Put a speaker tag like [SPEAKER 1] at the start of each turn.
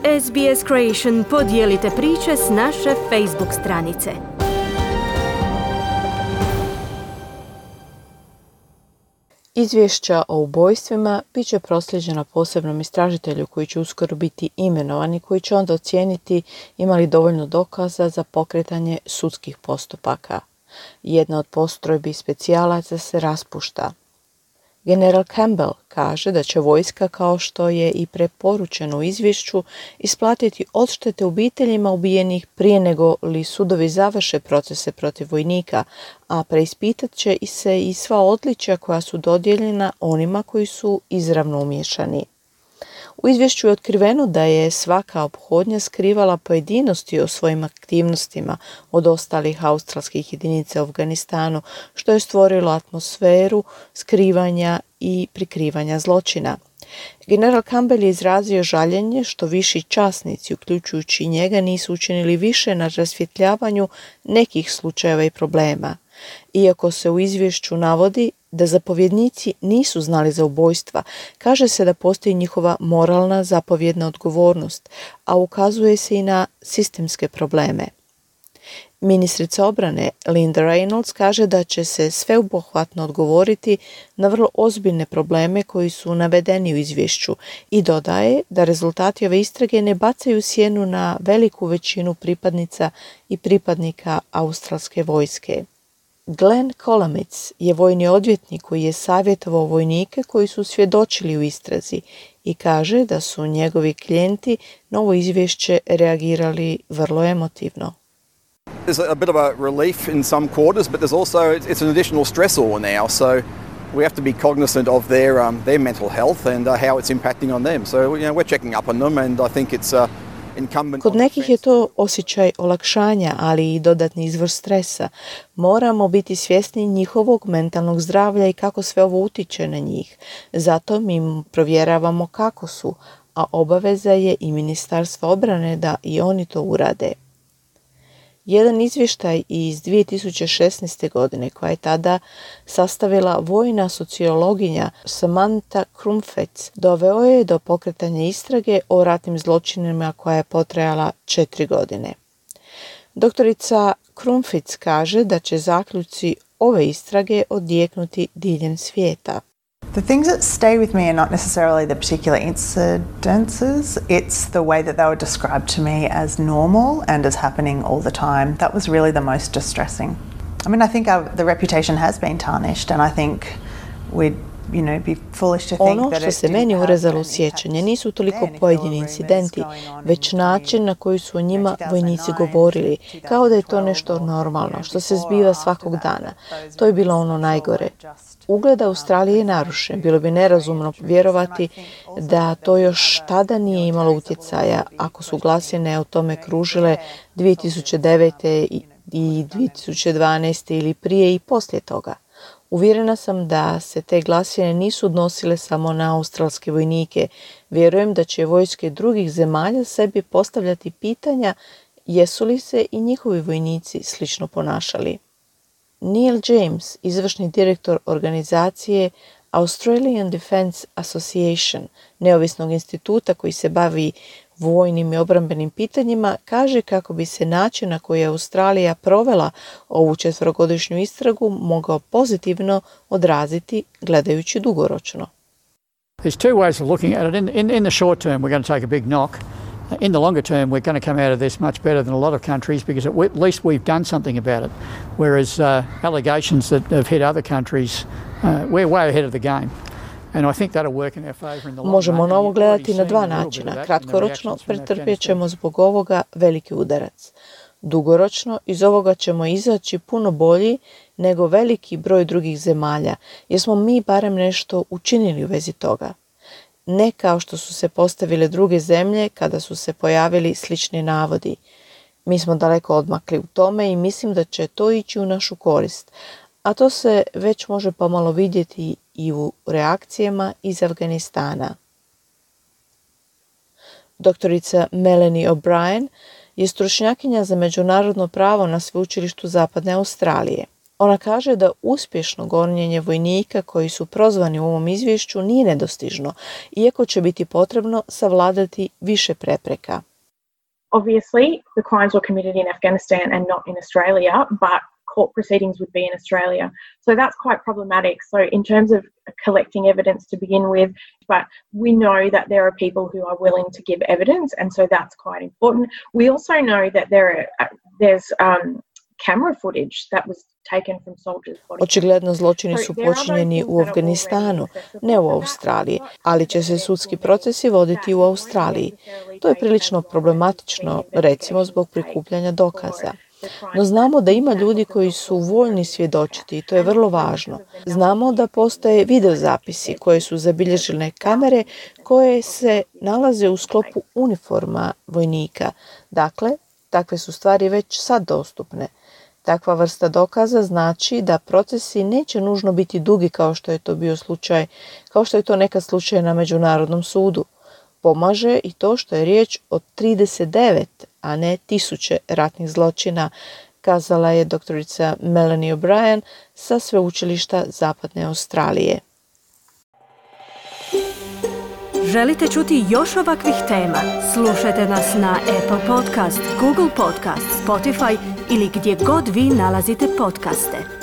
[SPEAKER 1] SBS Creation podijelite priče s naše Facebook stranice.
[SPEAKER 2] Izvješća o ubojstvima bit će proslijeđena posebnom istražitelju koji će uskoro biti imenovan i koji će onda ocijeniti ima li dovoljno dokaza za pokretanje sudskih postupaka. Jedna od postrojbi specijalaca se raspušta. General Campbell kaže da će vojska, kao što je i preporučeno u izvješću, isplatiti odštete obiteljima ubijenih prije nego li sudovi završe procese protiv vojnika, a preispitat će se i sva odličja koja su dodijeljena onima koji su izravno umiješani. U izvješću je otkriveno da je svaka ophodnja skrivala pojedinosti o svojim aktivnostima od ostalih australskih jedinica u Afganistanu, što je stvorilo atmosferu skrivanja i prikrivanja zločina. General Campbell je izrazio žaljenje što viši časnici, uključujući i njega, nisu učinili više na rasvjetljavanju nekih slučajeva i problema. Iako se u izvješću navodi da zapovjednici nisu znali za ubojstva, kaže se da postoji njihova moralna zapovjedna odgovornost, a ukazuje se i na sistemske probleme. Ministrica obrane Linda Reynolds kaže da će se sveobuhvatno odgovoriti na vrlo ozbiljne probleme koji su navedeni u izvješću i dodaje da rezultati ove istrage ne bacaju sjenu na veliku većinu pripadnica i pripadnika australske vojske. Glenn Kolomitz je vojni odvjetnik koji je savjetovao vojnike koji su svjedočili u istrazi i kaže da su njegovi klijenti na ovo izvješće reagirali vrlo emotivno.
[SPEAKER 3] There's a bit of a relief in some quarters, but there's also it's an additional stressor now. So we have to be cognizant of their mental health and how it's impacting on them. So we're checking up on them, and I think it's incumbent.
[SPEAKER 2] Kod nekih je to osjećaj olakšanja, ali i dodatni izvor stresa. Moramo biti svjesni njihovog mentalnog zdravlja i kako sve ovo utiče na njih. Zato mi provjeravamo kako su, a obaveza je i Ministarstva obrane da i oni to urade. Jedan izvještaj iz 2016. godine, koja je tada sastavila vojna sociologinja Samantha Krumfetz, doveo je do pokretanja istrage o ratnim zločinima koja je potrajala 4 godine. Doktorica Krumfetz kaže da će zaključci ove istrage odjeknuti diljem svijeta.
[SPEAKER 4] The things that stay with me are not necessarily the particular incidences, it's the way that they were described to me as normal and as happening all the time. That was really the most distressing. I mean, I think the reputation has been tarnished, and I think we'd be foolish to think
[SPEAKER 2] ono
[SPEAKER 4] that
[SPEAKER 2] što
[SPEAKER 4] it
[SPEAKER 2] se
[SPEAKER 4] didn't
[SPEAKER 2] meni
[SPEAKER 4] have
[SPEAKER 2] urezalo u
[SPEAKER 4] any
[SPEAKER 2] sjećanje
[SPEAKER 4] impacts
[SPEAKER 2] nisu toliko
[SPEAKER 4] then.
[SPEAKER 2] pojedini
[SPEAKER 4] If there were
[SPEAKER 2] incidenti,
[SPEAKER 4] rumors going on
[SPEAKER 2] već
[SPEAKER 4] in
[SPEAKER 2] način na koji su o njima
[SPEAKER 4] 2009,
[SPEAKER 2] vojnici govorili, kao da je to nešto
[SPEAKER 4] 2012,
[SPEAKER 2] normalno, što se
[SPEAKER 4] before or
[SPEAKER 2] zbiva
[SPEAKER 4] after
[SPEAKER 2] svakog
[SPEAKER 4] that,
[SPEAKER 2] dana.
[SPEAKER 4] those
[SPEAKER 2] To je bilo
[SPEAKER 4] rumors
[SPEAKER 2] ono
[SPEAKER 4] were
[SPEAKER 2] najgore.
[SPEAKER 4] just
[SPEAKER 2] Ugled Australije je narušen. Bilo bi nerazumno vjerovati da to još tada nije imalo utjecaja ako su glasine o tome kružile 2009. i 2012. ili prije i poslije toga. Uvjerena sam da se te glasine nisu odnosile samo na australske vojnike. Vjerujem da će vojske drugih zemalja sebi postavljati pitanja jesu li se i njihovi vojnici slično ponašali. Neil James, izvršni direktor organizacije Australian Defence Association, neovisnog instituta koji se bavi vojnim i obrambenim pitanjima, kaže kako bi se način na koji je Australija provela ovu 4-godišnju istragu mogao pozitivno odraziti gledajući dugoročno.
[SPEAKER 5] There's two ways of looking at it. In the short term, we're going to take a big knock. In the longer term, we're going to come out of this much better than a lot of countries because at least we've done something about it. Whereas allegations that have hit other countries, we're way ahead of the game. And I think that'll work in our favor in the long run.
[SPEAKER 2] Možemo na ovo gledati na dva načina. Kratkoročno pretrpjet ćemo zbog ovoga veliki udarac. Dugoročno iz ovoga ćemo izaći puno bolji nego veliki broj drugih zemalja, jer smo mi barem nešto učinili u vezi toga. Ne kao što su se postavile druge zemlje kada su se pojavili slični navodi. Mi smo daleko odmakli u tome i mislim da će to ići u našu korist, a to se već može pomalo vidjeti i u reakcijama iz Afganistana. Doktorica Melanie O'Brien je stručnjakinja za međunarodno pravo na sveučilištu Zapadne Australije. Ona kaže da uspješno gonjenje vojnika koji su prozvani u ovom izvješću nije nedostižno, iako će biti potrebno savladati više prepreka.
[SPEAKER 6] Obviously, the crimes were committed in Afghanistan and not in Australia, but court proceedings would be in Australia. So that's quite problematic. So in terms of collecting evidence to begin with, but we know that there are people who are willing to give evidence, and so that's quite important. We also know that there's camera footage that was taken from soldiers' bodies.
[SPEAKER 2] Očigledno zločini su počinjeni u Afganistanu, ne u Australiji, ali će se sudski procesi voditi u Australiji. To je prilično problematično, recimo zbog prikupljanja dokaza. No znamo da ima ljudi koji su voljni svjedočiti i to je vrlo važno. Znamo da postoje videozapisi koje su zabilježene kamere koje se nalaze u sklopu uniforma vojnika. Dakle, takve su stvari već sad dostupne. Takva vrsta dokaza znači da procesi neće nužno biti dugi kao što je to bio slučaj, kao što je to nekad slučaj na Međunarodnom sudu. Pomaže i to što je riječ o 39, a ne 1000 ratnih zločina, kazala je doktorica Melanie O'Brien sa sveučilišta Zapadne Australije.
[SPEAKER 1] Želite čuti još ovakvih tema? Slušajte nas na Apple Podcast, Google Podcast, Spotify ili gdje god vi nalazite podcaste.